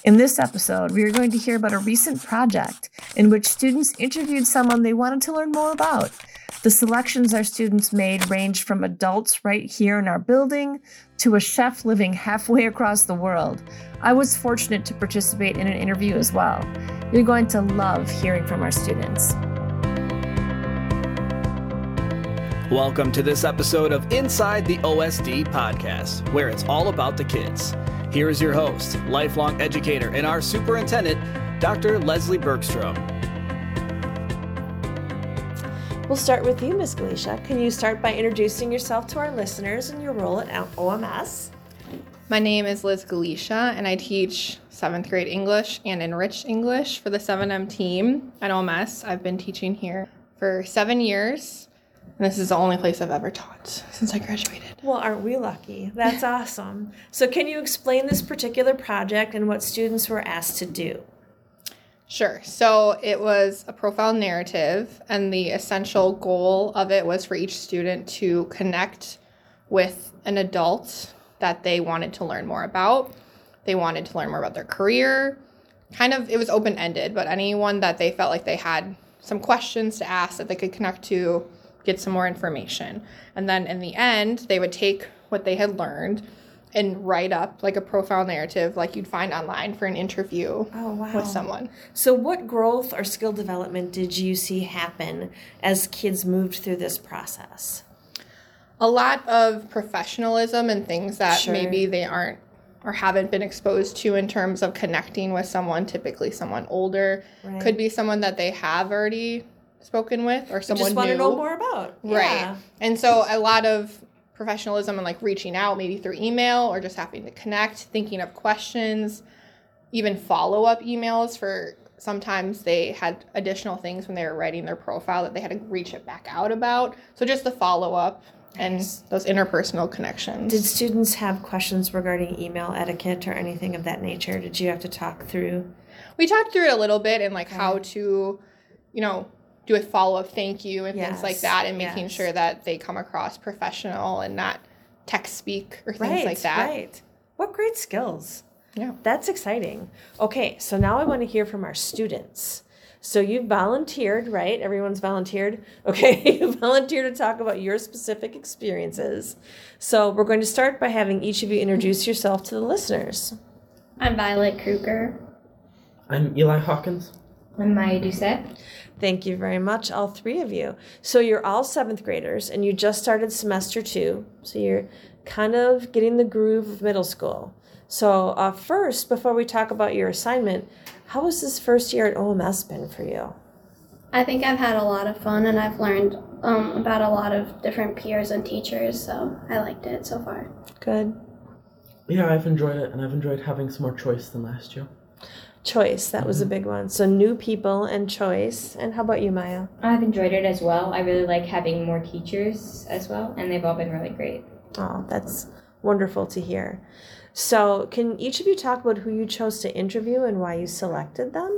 In this episode, we are going to hear about a recent project in which students interviewed someone they wanted to learn more about. The selections our students made ranged from adults right here in our building to a chef living halfway across the world. I was fortunate to participate in an interview as well. You're going to love hearing from our students. Welcome to this episode of Inside the OSD podcast, where it's all about the kids. Here is your host, lifelong educator, and our superintendent, Dr. Leslie Bergstrom. We'll start with you, Ms. Galicia. Can you start by introducing yourself to our listeners and your role at OMS? My name is Liz Galicia, and I teach 7th grade English and Enriched English for the 7M team at OMS. I've been teaching here for 7 years, and this is the only place I've ever taught since I graduated. Well, aren't we lucky? That's awesome. So can you explain this particular project and what students were asked to do? Sure. So it was a profile narrative, and the essential goal of it was for each student to connect with an adult that they wanted to learn more about. They wanted to learn more about their career. It was open-ended, but anyone that they felt like they had some questions to ask that they could connect to, get some more information. And then in the end, they would take what they had learned and write up like a profile narrative like you'd find online for an interview with someone. So what growth or skill development did you see happen as kids moved through this process? A lot of professionalism and things that maybe they aren't or haven't been exposed to in terms of connecting with someone, typically someone older. Right. Could be someone that they have already spoken with or someone just want to know more about. Right. Yeah. And so a lot of professionalism and like reaching out maybe through email or just having to connect, thinking of questions, even follow-up emails for sometimes they had additional things when they were writing their profile that they had to reach it back out about. So just the follow-up and those interpersonal connections. Did students have questions regarding email etiquette or anything of that nature? Did you have to talk through? We talked through it a little bit and like how to, do a follow-up thank you and things like that and making sure that they come across professional and not text speak or things like that. Right. What great skills. Yeah. That's exciting. Okay, so now I want to hear from our students. So you volunteered, right? Everyone's volunteered. Okay, you volunteered to talk about your specific experiences. So we're going to start by having each of you introduce yourself to the listeners. I'm Violet Kruger. I'm Eli Hawkins. I'm Maya Doucette. Thank you very much, all three of you. So you're all 7th graders, and you just started semester 2, so you're kind of getting the groove of middle school. So first, before we talk about your assignment, how has this first year at OMS been for you? I think I've had a lot of fun, and I've learned about a lot of different peers and teachers, so I liked it so far. Good. Yeah, I've enjoyed it, and I've enjoyed having some more choice than last year. Choice, that was a big one. So new people and choice. And how about you, Maya? I've enjoyed it as well. I really like having more teachers as well, and they've all been really great. Oh, that's wonderful to hear. So can each of you talk about who you chose to interview and why you selected them?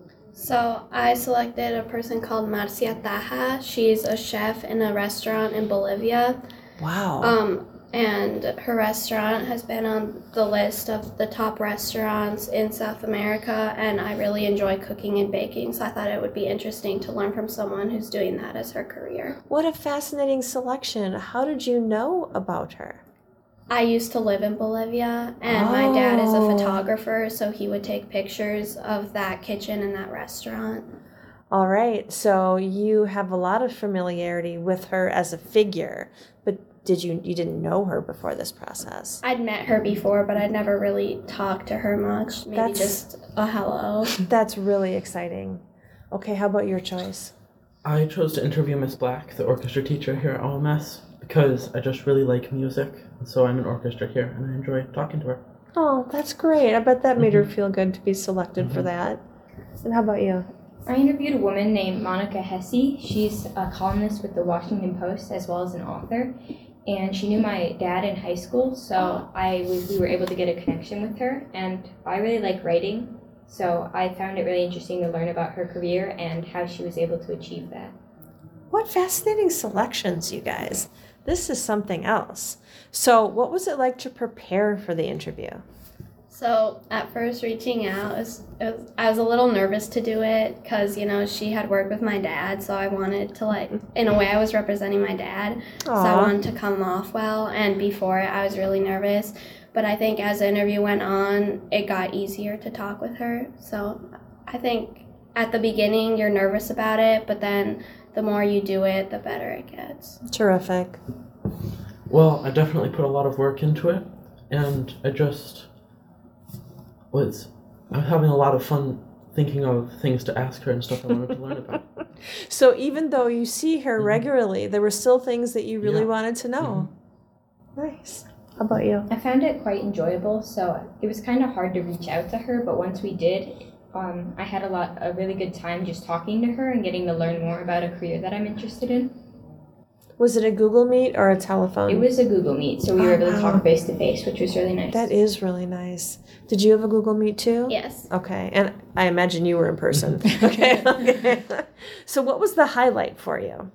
So I selected a person called Marcia Taja. She's a chef in a restaurant in Bolivia. Wow. And her restaurant has been on the list of the top restaurants in South America, and I really enjoy cooking and baking, so I thought it would be interesting to learn from someone who's doing that as her career. What a fascinating selection. How did you know about her? I used to live in Bolivia, and my dad is a photographer, so he would take pictures of that kitchen and that restaurant. All right, so you have a lot of familiarity with her as a figure, but you didn't know her before this process? I'd met her before, but I'd never really talked to her much. Maybe just a hello. That's really exciting. Okay, how about your choice? I chose to interview Miss Black, the orchestra teacher here at OMS, because I just really like music, and so I'm an orchestra here, and I enjoy talking to her. Oh, that's great. I bet that made her feel good to be selected for that. And how about you? I interviewed a woman named Monica Hesse. She's a columnist with the Washington Post as well as an author. And she knew my dad in high school, so we were able to get a connection with her. And I really like writing, so I found it really interesting to learn about her career and how she was able to achieve that. What fascinating selections, you guys. This is something else. So what was it like to prepare for the interview? So at first reaching out, I was a little nervous to do it because, she had worked with my dad. So I wanted to in a way I was representing my dad. Aww. So I wanted to come off well. And before it, I was really nervous. But I think as the interview went on, it got easier to talk with her. So I think at the beginning, you're nervous about it. But then the more you do it, the better it gets. Terrific. Well, I definitely put a lot of work into it, and I'm having a lot of fun thinking of things to ask her and stuff I wanted to learn about. So even though you see her regularly, there were still things that you really wanted to know. Nice. How about you? I found it quite enjoyable, so it was kind of hard to reach out to her, but once we did, I had a really good time just talking to her and getting to learn more about a career that I'm interested in. Was it a Google Meet or a telephone? It was a Google Meet, so we were able to talk face to face, which was really nice. That is really nice. Did you have a Google Meet too? Yes. Okay, and I imagine you were in person. Okay. So what was the highlight for you?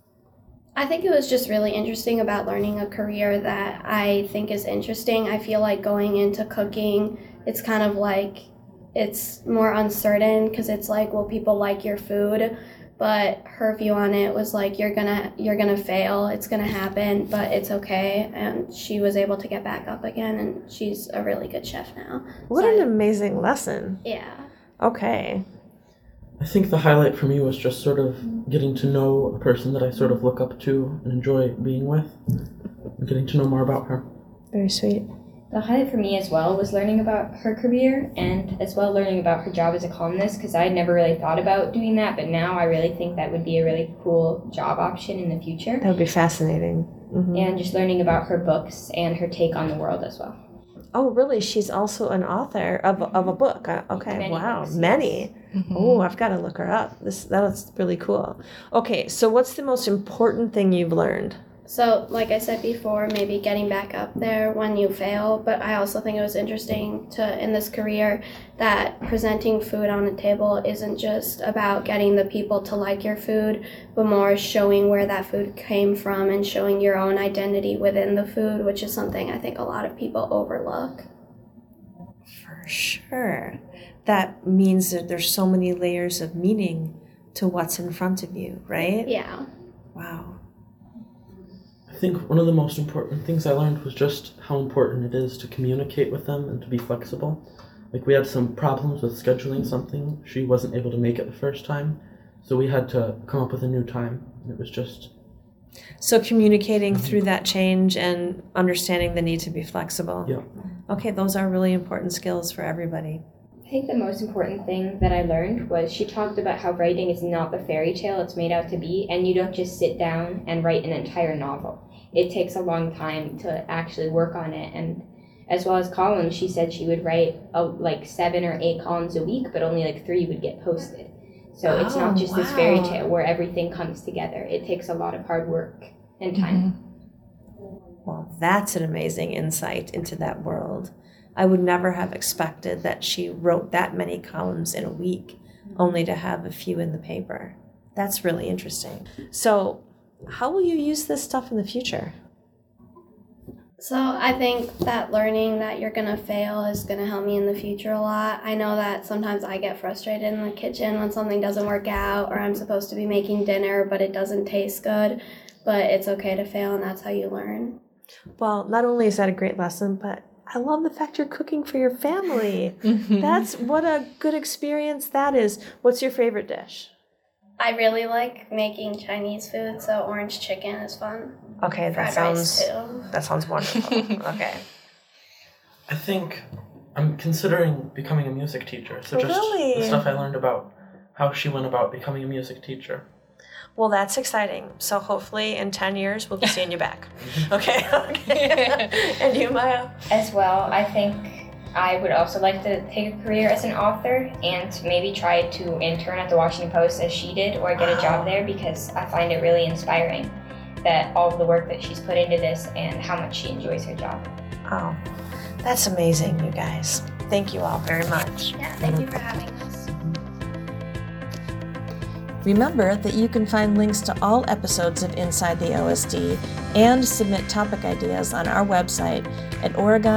I think it was just really interesting about learning a career that I think is interesting. I feel like going into cooking, it's kind of it's more uncertain because it's will people like your food? But her view on it was you're gonna fail, it's gonna happen, but it's okay. And she was able to get back up again, and she's a really good chef now. What an amazing lesson. Yeah. Okay. I think the highlight for me was just sort of getting to know a person that I sort of look up to and enjoy being with, and getting to know more about her. Very sweet. The highlight for me as well was learning about her career and as well learning about her job as a columnist, because I had never really thought about doing that, but now I really think that would be a really cool job option in the future. That would be fascinating. Mm-hmm. And just learning about her books and her take on the world as well. Oh, really? She's also an author of a book. Okay, Many wow. books, Many. Mm-hmm. Oh, I've got to look her up. That's really cool. Okay, so what's the most important thing you've learned? So, like I said before, maybe getting back up there when you fail, but I also think it was interesting in this career that presenting food on a table isn't just about getting the people to like your food, but more showing where that food came from and showing your own identity within the food, which is something I think a lot of people overlook. For sure. That means that there's so many layers of meaning to what's in front of you, right? Yeah. Wow. I think one of the most important things I learned was just how important it is to communicate with them and to be flexible. We had some problems with scheduling something. She wasn't able to make it the first time, so we had to come up with a new time. It was just... So communicating through that change and understanding the need to be flexible. Yeah. Okay, those are really important skills for everybody. I think the most important thing that I learned was she talked about how writing is not the fairy tale it's made out to be, and you don't just sit down and write an entire novel. It takes a long time to actually work on it, and as well as columns, she said she would write 7 or 8 columns a week, but only 3 would get posted. So it's not just this fairy tale where everything comes together. It takes a lot of hard work and time. Mm-hmm. Well, that's an amazing insight into that world. I would never have expected that she wrote that many columns in a week, only to have a few in the paper. That's really interesting. So, how will you use this stuff in the future? So I think that learning that you're going to fail is going to help me in the future a lot. I know that sometimes I get frustrated in the kitchen when something doesn't work out, or I'm supposed to be making dinner, but it doesn't taste good. But it's okay to fail, and that's how you learn. Well, not only is that a great lesson, but I love the fact you're cooking for your family. That's what a good experience that is. What's your favorite dish? I really like making Chinese food, so orange chicken is fun. Okay, Fried rice too. That sounds wonderful. Okay. I think I'm considering becoming a music teacher. So just Really? the stuff I learned about how she went about becoming a music teacher. Well, that's exciting. So hopefully in 10 years, we'll be seeing you back. Okay. And you, Maya? As well, I think I would also like to take a career as an author and maybe try to intern at the Washington Post as she did, or get a job there, because I find it really inspiring that all of the work that she's put into this and how much she enjoys her job. Oh, that's amazing, you guys. Thank you all very much. Yeah, thank you for having us. Remember that you can find links to all episodes of Inside the OSD and submit topic ideas on our website at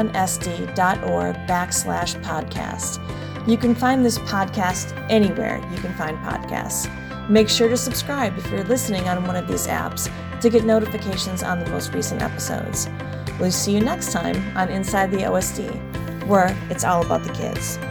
oregonsd.org/podcast. You can find this podcast anywhere you can find podcasts. Make sure to subscribe if you're listening on one of these apps to get notifications on the most recent episodes. We'll see you next time on Inside the OSD, where it's all about the kids.